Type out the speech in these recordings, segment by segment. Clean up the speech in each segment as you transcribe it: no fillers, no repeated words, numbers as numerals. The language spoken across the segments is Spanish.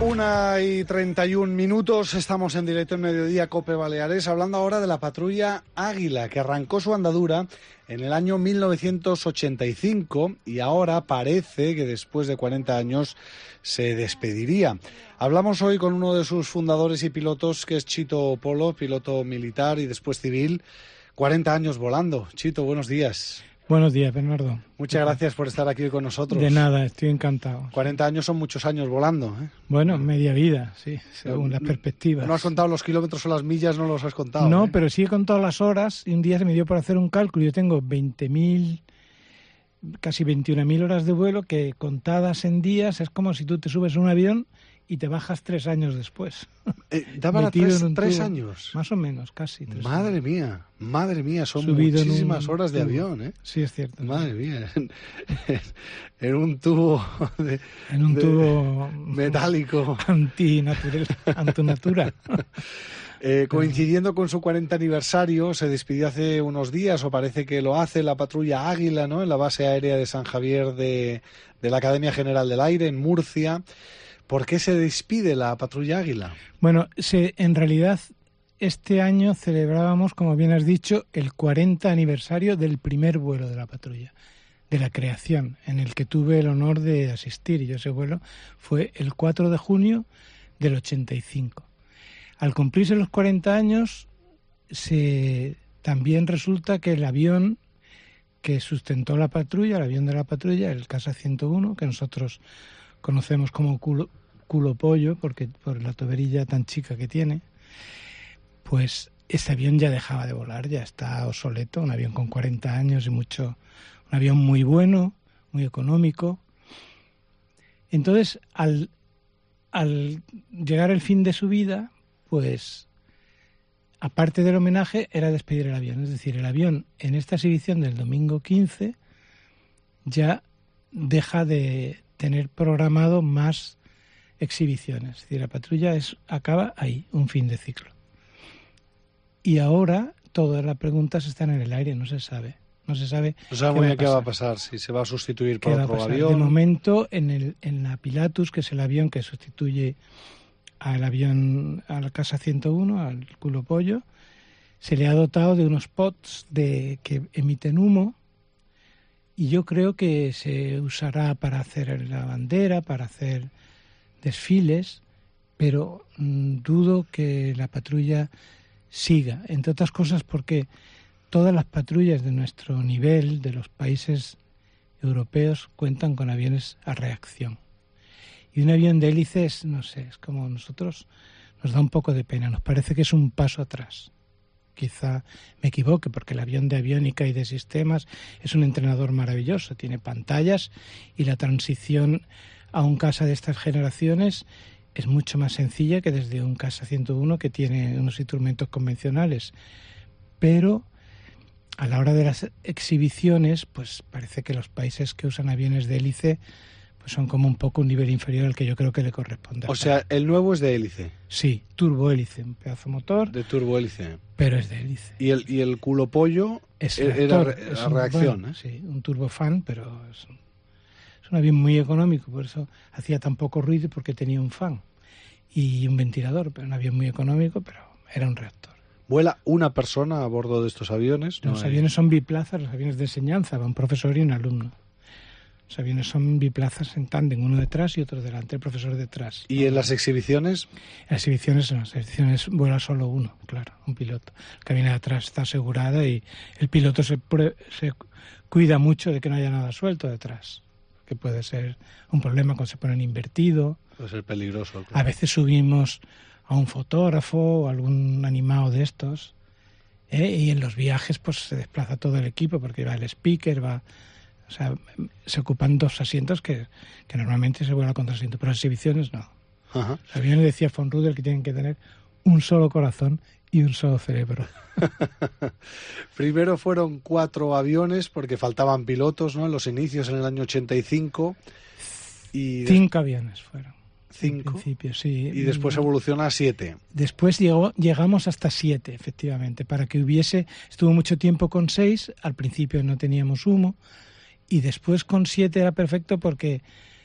1:31, estamos en directo en Mediodía Cope Baleares, hablando ahora de la patrulla Águila, que arrancó su andadura en el año 1985 y ahora parece que después de 40 años se despediría. Hablamos hoy con uno de sus fundadores y pilotos, que es Chito Polo, piloto militar y después civil. 40 años volando. Chito, buenos días. Buenos días, Bernardo. Muchas gracias por estar aquí con nosotros. De nada, estoy encantado. 40 años son muchos años volando, ¿eh? Bueno, media vida, sí, según las perspectivas. No has contado los kilómetros o las millas, no los has contado. No, pero sí he contado las horas y un día se me dio por hacer un cálculo. Yo tengo 20.000, casi 21.000 horas de vuelo que contadas en días es como si tú te subes a un avión y te bajas 3 años después. ¿Da para 3 años? Más o menos, casi 3 Madre años. Madre mía, son Subido muchísimas horas de avión, ¿eh? Sí, es cierto. Madre mía, en un tubo tubo metálico. Antinatura. Coincidiendo con su 40 aniversario, se despidió hace unos días, o parece que lo hace, la patrulla Águila, ¿no?, en la base aérea de San Javier de la Academia General del Aire, en Murcia. ¿Por qué se despide la patrulla Águila? Bueno, en realidad este año celebrábamos, como bien has dicho, el 40 aniversario del primer vuelo de la patrulla, de la creación, en el que tuve el honor de asistir. Y ese vuelo fue el 4 de junio del 85. Al cumplirse los 40 años, también resulta que el avión que sustentó la patrulla, el avión de la patrulla, el Casa 101, que nosotros conocemos como culo pollo, porque por la tuberilla tan chica que tiene, pues ese avión ya dejaba de volar, ya está obsoleto, un avión con 40 años y mucho, un avión muy bueno, muy económico. Entonces, al llegar el fin de su vida, pues aparte del homenaje era despedir el avión, es decir, el avión en esta exhibición del domingo 15 ya deja de tener programado más exhibiciones. Es decir, la patrulla acaba ahí, un fin de ciclo. Y ahora todas las preguntas están en el aire, no se sabe. No se sabe muy bien qué va a pasar, si se va a sustituir por otro avión. De momento, en la Pilatus, que es el avión que sustituye al avión, a la Casa 101, al culo pollo, se le ha dotado de unos pods que emiten humo. Y yo creo que se usará para hacer la bandera, para hacer desfiles, pero dudo que la patrulla siga, entre otras cosas porque todas las patrullas de nuestro nivel, de los países europeos, cuentan con aviones a reacción. Y un avión de hélice no sé, es como nosotros, nos da un poco de pena, nos parece que es un paso atrás. Quizá me equivoque, porque el avión de aviónica y de sistemas es un entrenador maravilloso, tiene pantallas y la transición a un Casa de estas generaciones es mucho más sencilla que desde un Casa 101 que tiene unos instrumentos convencionales. Pero a la hora de las exhibiciones, pues parece que los países que usan aviones de hélice pues son como un poco un nivel inferior al que yo creo que le corresponde. O sea, el nuevo es de hélice. Sí, turbohélice, un pedazo motor. De turbohélice. Pero es de hélice. Y el culo pollo es era reacción, bueno, sí, un turbofan, pero es un avión muy económico, por eso hacía tan poco ruido, porque tenía un fan y un ventilador, pero un avión muy económico, pero era un reactor. ¿Vuela una persona a bordo de estos aviones? Los aviones son biplazas, los aviones de enseñanza, va un profesor y un alumno. Los aviones son biplazas en tándem, uno detrás y otro delante, el profesor detrás. ¿Y en las exhibiciones? En las exhibiciones vuela solo uno, claro, un piloto. La cabina de atrás está asegurada y el piloto se cuida mucho de que no haya nada suelto detrás, que puede ser un problema cuando se ponen invertido. Puede ser peligroso. Claro. A veces subimos a un fotógrafo o algún animado de estos, y en los viajes pues se desplaza todo el equipo, porque va el speaker, o sea, se ocupan 2 asientos que normalmente se vuela con 2 asientos, pero en exhibiciones no. Ajá. Los aviones, decía von Rudel, que tienen que tener un solo corazón y un solo cerebro. Primero fueron 4 aviones porque faltaban pilotos, ¿no?, en los inicios, en el año 85. Y 5 aviones fueron. 5. En principio, sí. Y después evoluciona a 7. Después llegamos hasta 7, efectivamente, para que estuvo mucho tiempo con 6, al principio no teníamos humo, y después con 7 era perfecto porque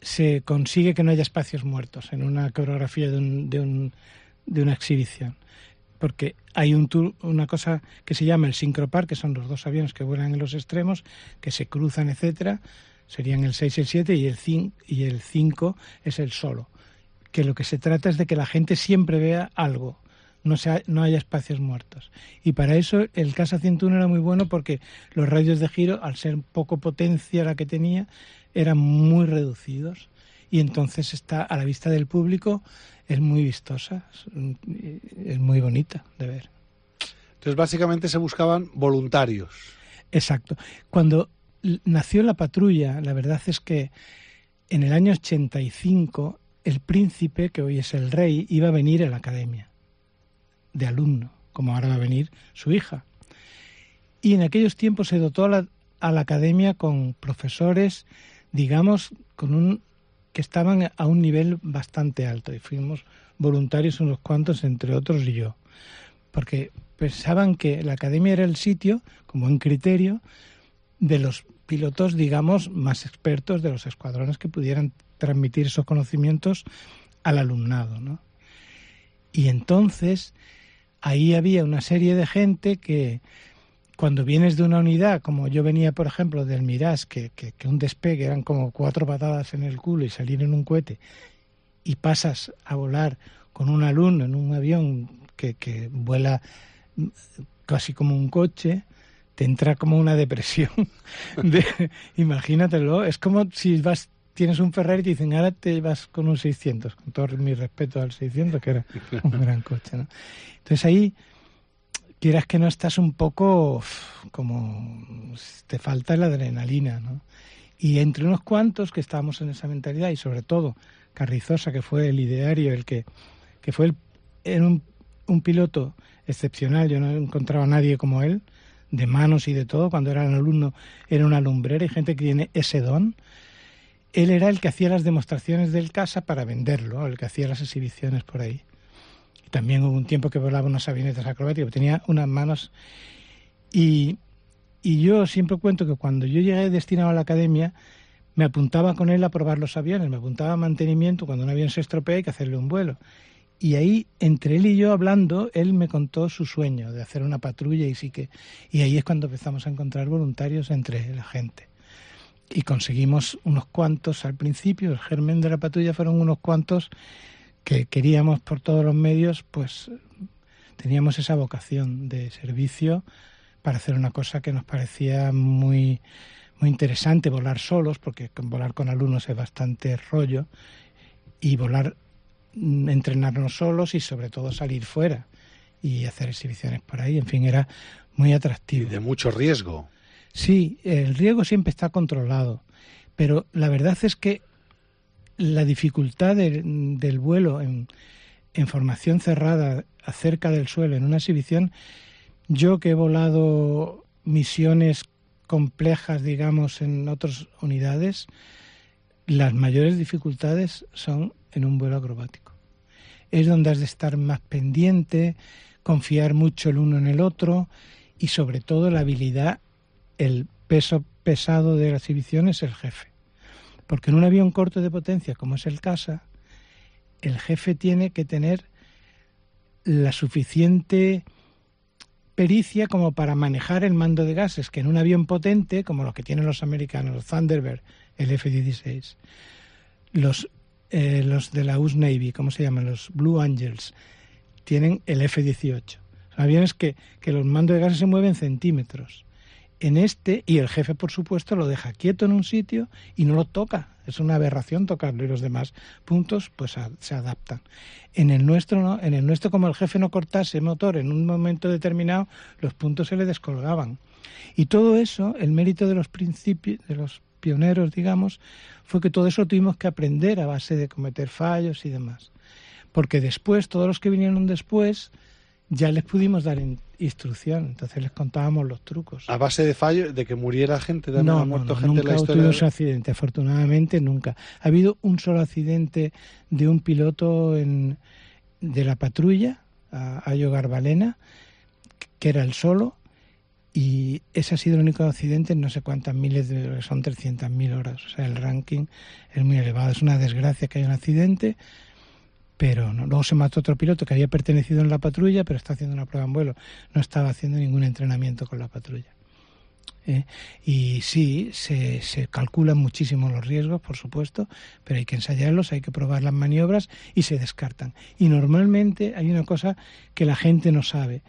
se consigue que no haya espacios muertos en una coreografía de una exhibición. Porque hay una cosa que se llama el sincropar, que son los dos aviones que vuelan en los extremos, que se cruzan, etcétera. Serían el 6 y el 7, y el 5 es el solo. Que lo que se trata es de que la gente siempre vea algo, no haya espacios muertos. Y para eso el Casa 101 era muy bueno, porque los radios de giro, al ser poco potencia la que tenía, eran muy reducidos. Y entonces está a la vista del público, es muy vistosa, es muy bonita de ver. Entonces básicamente se buscaban voluntarios. Exacto. Cuando nació la patrulla, la verdad es que en el año 85 el príncipe, que hoy es el rey, iba a venir a la academia de alumno, como ahora va a venir su hija. Y en aquellos tiempos se dotó a la academia con profesores, digamos, que estaban a un nivel bastante alto, y fuimos voluntarios unos cuantos, entre otros y yo, porque pensaban que la academia era el sitio, como en criterio, de los pilotos, digamos, más expertos de los escuadrones, que pudieran transmitir esos conocimientos al alumnado, ¿no? Y entonces ahí había una serie de gente que, cuando vienes de una unidad, como yo venía, por ejemplo, del Mirage, que un despegue eran como 4 patadas en el culo y salir en un cohete, y pasas a volar con un alumno en un avión que vuela casi como un coche, te entra como una depresión. Imagínatelo, es como si tienes un Ferrari y te dicen, ahora te vas con un 600, con todo mi respeto al 600, que era un gran coche, ¿no? Entonces ahí, quieras que no, estás un poco como te falta la adrenalina, ¿no? Y entre unos cuantos que estábamos en esa mentalidad, y sobre todo Carrizosa, que fue el ideario, que fue un piloto excepcional, yo no encontraba a nadie como él, de manos y de todo. Cuando era un alumno era una lumbrera, y gente que tiene ese don. Él era el que hacía las demostraciones del Casa para venderlo, el que hacía las exhibiciones por ahí. Y también hubo un tiempo que volaba unas avionetas acrobáticas, tenía unas manos. Y yo siempre cuento que cuando yo llegué destinado a la academia, me apuntaba con él a probar los aviones, me apuntaba a mantenimiento. Cuando un avión se estropea hay que hacerle un vuelo. Y ahí, entre él y yo hablando, él me contó su sueño de hacer una patrulla, y ahí es cuando empezamos a encontrar voluntarios entre la gente. Y conseguimos unos cuantos al principio. El germen de la patrulla fueron unos cuantos que queríamos por todos los medios, pues teníamos esa vocación de servicio para hacer una cosa que nos parecía muy, muy interesante, volar solos, porque volar con alumnos es bastante rollo, y entrenarnos solos, y sobre todo salir fuera y hacer exhibiciones por ahí. En fin, era muy atractivo. Y de mucho riesgo. Sí, el riesgo siempre está controlado, pero la verdad es que la dificultad del vuelo en formación cerrada, cerca del suelo, en una exhibición, yo que he volado misiones complejas, digamos, en otras unidades, las mayores dificultades son en un vuelo acrobático. Es donde has de estar más pendiente, confiar mucho el uno en el otro, y sobre todo la habilidad, el peso pesado de la exhibición es el jefe. Porque en un avión corto de potencia, como es el Casa, el jefe tiene que tener la suficiente pericia como para manejar el mando de gases, que en un avión potente, como los que tienen los americanos, los Thunderbird, el F-16, los de la US Navy, ¿cómo se llaman? Los Blue Angels, tienen el F-18. Son aviones que los mandos de gases se mueven centímetros. En este, y el jefe, por supuesto, lo deja quieto en un sitio y no lo toca. Es una aberración tocarlo, y los demás puntos pues se adaptan. En el nuestro no. En el nuestro, como el jefe no cortase motor en un momento determinado, los puntos se le descolgaban. Y todo eso, el mérito de los principios, de los pioneros, digamos, fue que todo eso tuvimos que aprender a base de cometer fallos y demás. Porque después, todos los que vinieron después, ya les pudimos dar instrucción, entonces les contábamos los trucos. ¿A base de fallo, de que muriera gente? ¿También ha muerto gente nunca en la historia? Tuvimos un accidente, afortunadamente nunca. Ha habido un solo accidente de un piloto de la patrulla, Ayo Garbalena, que era el solo, y ese ha sido el único accidente en no sé cuántas miles son 300.000 horas. O sea, el ranking es muy elevado. Es una desgracia que haya un accidente, pero no. Luego se mató otro piloto que había pertenecido en la patrulla, pero está haciendo una prueba en vuelo. No estaba haciendo ningún entrenamiento con la patrulla. Y sí, se calculan muchísimo los riesgos, por supuesto, pero hay que ensayarlos, hay que probar las maniobras y se descartan. Y normalmente hay una cosa que la gente no sabe.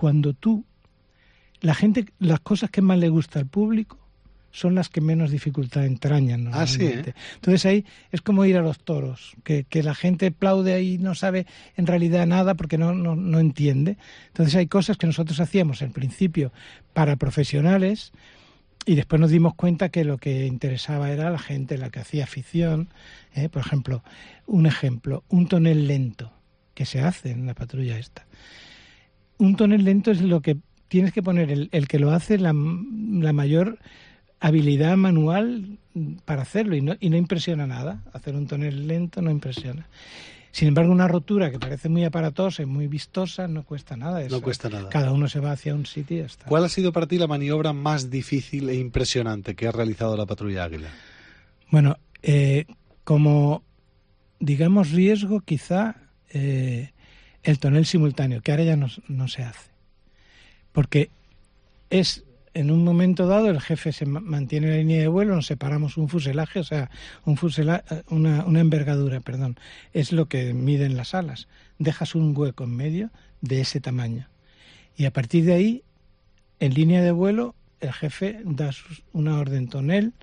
Las cosas que más le gusta al público son las que menos dificultad entrañan normalmente. ¿Sí? Entonces ahí es como ir a los toros, que la gente aplaude y no sabe en realidad nada porque no entiende. Entonces hay cosas que nosotros hacíamos en principio para profesionales y después nos dimos cuenta que lo que interesaba era la gente, la que hacía afición. Por ejemplo, un tonel lento que se hace en la patrulla esta. Un tonel lento es lo que tienes que poner el que lo hace la mayor habilidad manual para hacerlo y no impresiona nada. Hacer un tonel lento no impresiona. Sin embargo, una rotura que parece muy aparatosa y muy vistosa no cuesta nada. Eso. No cuesta nada. Cada uno se va hacia un sitio y ya está. ¿Cuál ha sido para ti la maniobra más difícil e impresionante que ha realizado la patrulla Águila? Bueno, como digamos riesgo quizá el tonel simultáneo, que ahora ya no se hace. Porque en un momento dado el jefe se mantiene la línea de vuelo, nos separamos un fuselaje, o sea, una envergadura, perdón, es lo que miden las alas. Dejas un hueco en medio de ese tamaño. Y a partir de ahí, en línea de vuelo, el jefe da una orden tonel,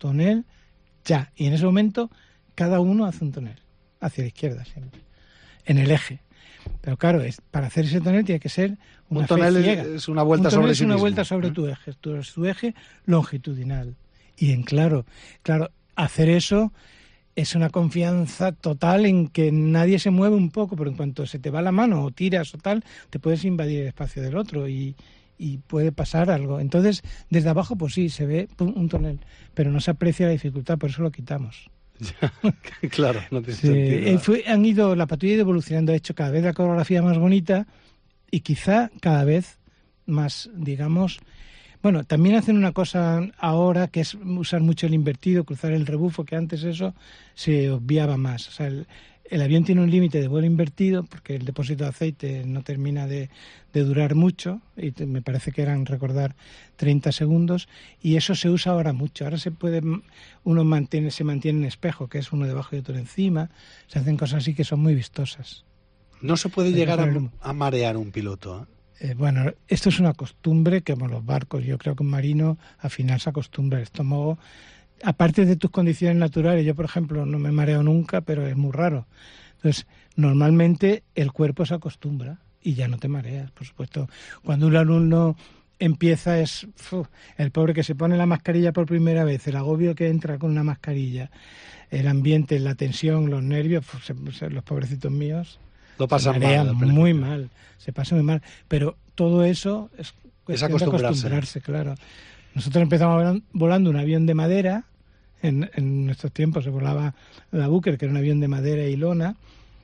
ya. Y en ese momento, cada uno hace un tonel, hacia la izquierda siempre, en el eje. Pero claro, para hacer ese tonel tiene que ser una un tonel ciega. Es una vuelta sobre sí mismo. Es una vuelta sobre tu eje, tu eje longitudinal. Y claro, hacer eso es una confianza total en que nadie se mueve un poco, pero en cuanto se te va la mano o tiras o tal, te puedes invadir el espacio del otro y puede pasar algo. Entonces, desde abajo, pues sí, se ve un tonel, pero no se aprecia la dificultad, por eso lo quitamos. Claro, no tiene sentido. La patrulla ha ido evolucionando, ha hecho cada vez la coreografía más bonita y quizá cada vez más, digamos... Bueno, también hacen una cosa ahora que es usar mucho el invertido, cruzar el rebufo, que antes eso se obviaba más. O sea, el avión tiene un límite de vuelo invertido porque el depósito de aceite no termina de durar mucho y me parece que eran, recordar, 30 segundos y eso se usa ahora mucho. Ahora se mantiene en espejo, que es uno debajo y otro encima. Se hacen cosas así que son muy vistosas. No se puede llegar a marear un piloto, bueno, esto es una costumbre que, como los barcos, yo creo que un marino al final se acostumbra al estómago. Aparte de tus condiciones naturales, yo por ejemplo no me mareo nunca, pero es muy raro. Entonces, normalmente el cuerpo se acostumbra y ya no te mareas, por supuesto. Cuando un alumno empieza el pobre que se pone la mascarilla por primera vez, el agobio que entra con una mascarilla, el ambiente, la tensión, los nervios, los pobrecitos míos lo pasan muy mal, se pasa muy mal. Pero todo eso es cuestión de acostumbrarse, claro. Nosotros empezamos volando un avión de madera. En nuestros tiempos se volaba la Booker, que era un avión de madera y lona,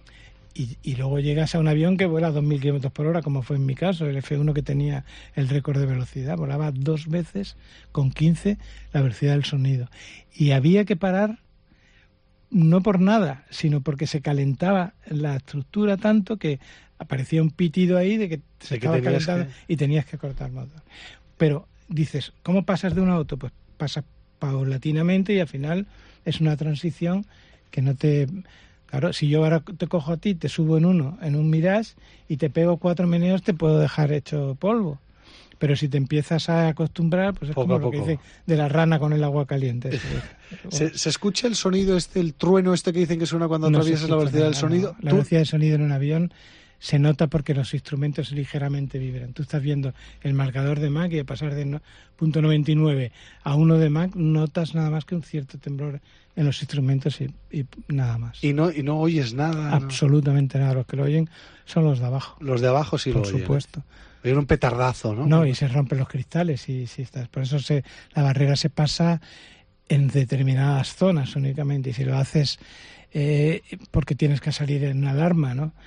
y luego llegas a un avión que vuela a 2.000 kilómetros por hora, como fue en mi caso, el F1 que tenía el récord de velocidad, volaba 2 veces con 15 la velocidad del sonido. Y había que parar, no por nada, sino porque se calentaba la estructura tanto que aparecía un pitido ahí de que se estaba calentando y tenías que cortar el motor. Pero dices, ¿cómo pasas de un auto? Pues pasas paulatinamente y al final es una transición que no te... Claro, si yo ahora te cojo a ti, te subo en un Mirage y te pego 4 meneos, te puedo dejar hecho polvo. Pero si te empiezas a acostumbrar, pues es poco como lo que dice de la rana con el agua caliente. ¿Se escucha el sonido el trueno que dicen que suena cuando atraviesas la velocidad del sonido? La velocidad del sonido en un avión se nota porque los instrumentos ligeramente vibran. Tú estás viendo el marcador de Mach y de pasar de .99 a 1 de Mach notas nada más que un cierto temblor en los instrumentos y nada más. ¿Y no oyes nada? Absolutamente nada. Los que lo oyen son los de abajo. Los de abajo sí lo oyen. Por supuesto. Oyen un petardazo, ¿no? No, y se rompen los cristales y estás. Por eso la barrera se pasa en determinadas zonas únicamente. Y si lo haces porque tienes que salir en una alarma, ¿no?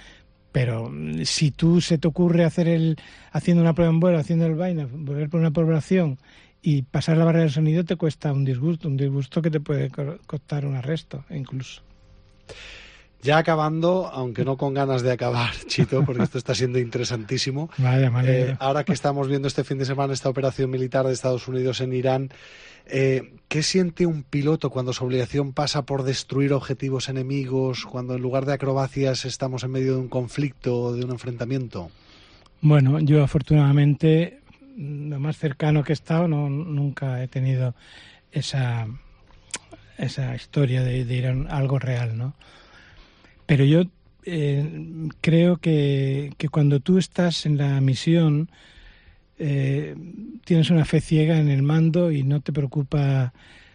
Pero si tú se te ocurre haciendo una prueba en vuelo, haciendo el vaina, volver por una población y pasar la barrera del sonido, te cuesta un disgusto que te puede costar un arresto incluso. Ya acabando, aunque no con ganas de acabar, Chito, porque esto está siendo interesantísimo. Vaya, ahora que estamos viendo este fin de semana esta operación militar de Estados Unidos en Irán, ¿qué siente un piloto cuando su obligación pasa por destruir objetivos enemigos, cuando en lugar de acrobacias estamos en medio de un conflicto o de un enfrentamiento? Bueno, yo afortunadamente, lo más cercano que he estado, nunca he tenido esa historia de ir a algo real, ¿no? Pero yo creo que cuando tú estás en la misión tienes una fe ciega en el mando y no te preocupa,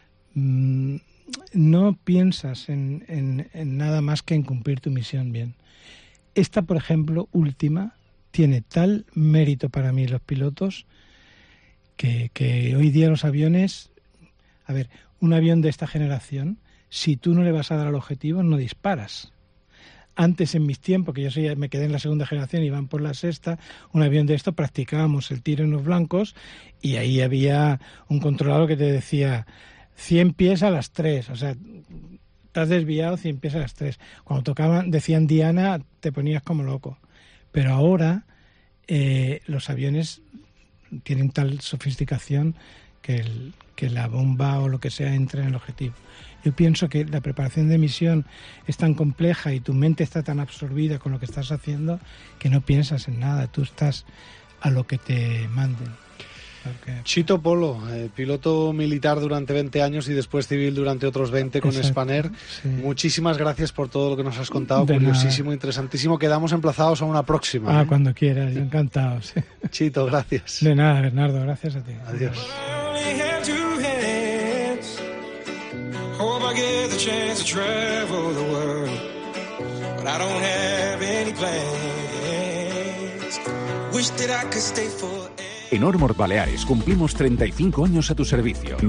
no piensas en nada más que en cumplir tu misión bien. Esta, por ejemplo, última, tiene tal mérito para mí los pilotos que hoy día los aviones, a ver, un avión de esta generación, si tú no le vas a dar al objetivo, no disparas. Antes, en mis tiempos, que yo me quedé en la segunda generación y van por la sexta, un avión de esto practicábamos el tiro en los blancos y ahí había un controlador que te decía 100 pies a las 3, o sea, te has desviado 100 pies a las 3. Cuando decían Diana, te ponías como loco. Pero ahora los aviones tienen tal sofisticación que la bomba o lo que sea entre en el objetivo. Yo pienso que la preparación de misión es tan compleja y tu mente está tan absorbida con lo que estás haciendo que no piensas en nada, tú estás a lo que te manden. Chito Polo, piloto militar durante 20 años y después civil durante otros 20 con Spanair. Sí. Muchísimas gracias por todo lo que nos has contado, curiosísimo, interesantísimo. Quedamos emplazados a una próxima. Cuando quieras, yo encantado. Sí. Chito, gracias. De nada, Bernardo, gracias a ti. Adiós. Hope I get the chance to travel the world, but I don't have any plans. Wish that I could stay forever. En Ormor Baleares cumplimos 35 años a tu servicio.